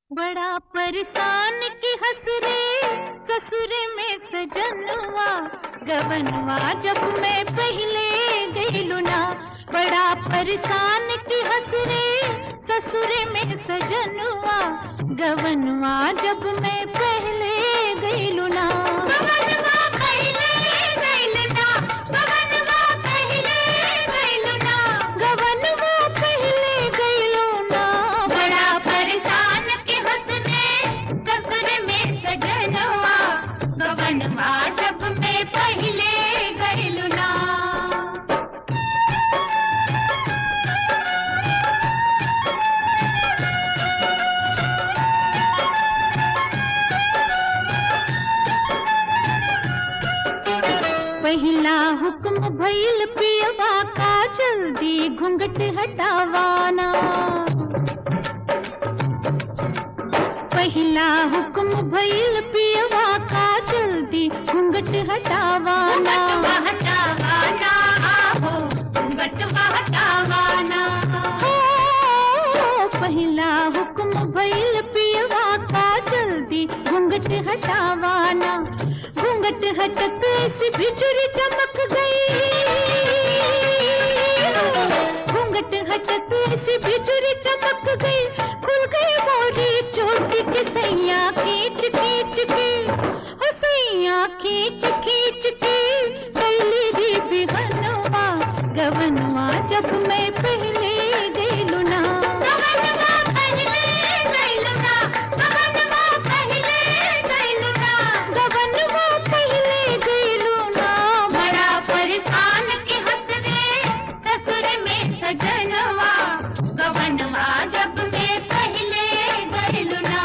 बड़ा परेशान की हंस रे ससुर में सजनवा गवनवा जब मैं पहले गईलू ना। बड़ा परेशान की हंस रे ससुर में सजनवा गवनवा जब मैं पहले गईलू ना। गवनवा पहले गईलू ना, गवनवा पहले गईलू ना, गवनवा पहले गईलू ना। बड़ा परेशान की हंस रे ससुर में सजनवा गवनवा जब मैं पहले गईलू ना। पहला हुक्म भइल पियवा का जल्दी घूंघट हटावाना। पहला हुक्म भइल पियवा का जल्दी घूंघट हटावाना। हटावाना हो घूंघट हटावाना हो। पहला हुक्म भइल पियवा का जल्दी घूंघट हटावाना। घूंघट हटक से बिजुरी चमक गई। घूंघट हटक से बिजुरी चमक गई। खुल गई मोरी चोटी के सैया खींच खींच के, सैया खींच खींच के कैली री बिहनवा गवनवा जब मैं पहले गईलू ना। गवनवा पहले गईलू ना, गवनवा पहले गईलू ना, गवनवा पहले गईलू ना। बड़ा परेशान की हंस रे ससुर में सजनवा गवनवा जब मैं पहले गईलू ना।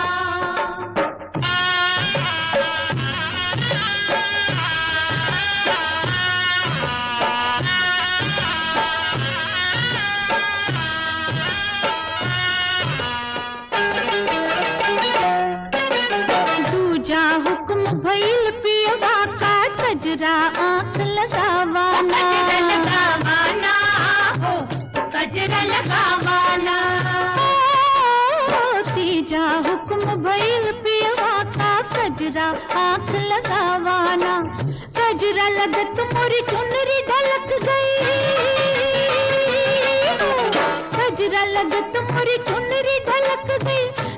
दूजा हुक्म भइल पियवा का कजरा आंख लगावाना। कजरा लगावाना हो कजरा लगावाना। तीजा हुक्म भइल पियवा का कजरा आंख लगावाना। कजरा लगत मोरी चुनरी ढलक गई। कजरा लगत मोरी चुनरी ढलक गई।